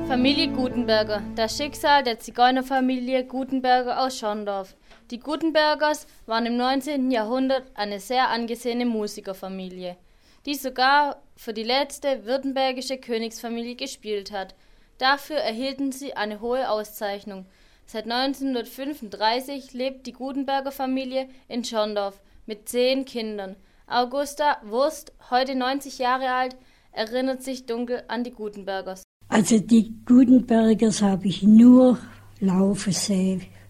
Familie Gutenberger, das Schicksal der Zigeunerfamilie Gutenberger aus Schorndorf. Die Gutenbergers waren im 19. Jahrhundert eine sehr angesehene Musikerfamilie, die sogar für die letzte württembergische Königsfamilie gespielt hat. Dafür erhielten sie eine hohe Auszeichnung. Seit 1935 lebt die Gutenberger Familie in Schorndorf mit 10 Kindern. Augusta Wurst, heute 90 Jahre alt, erinnert sich dunkel an die Gutenbergers. Also die Gutenbergers habe ich nur laufen sehen.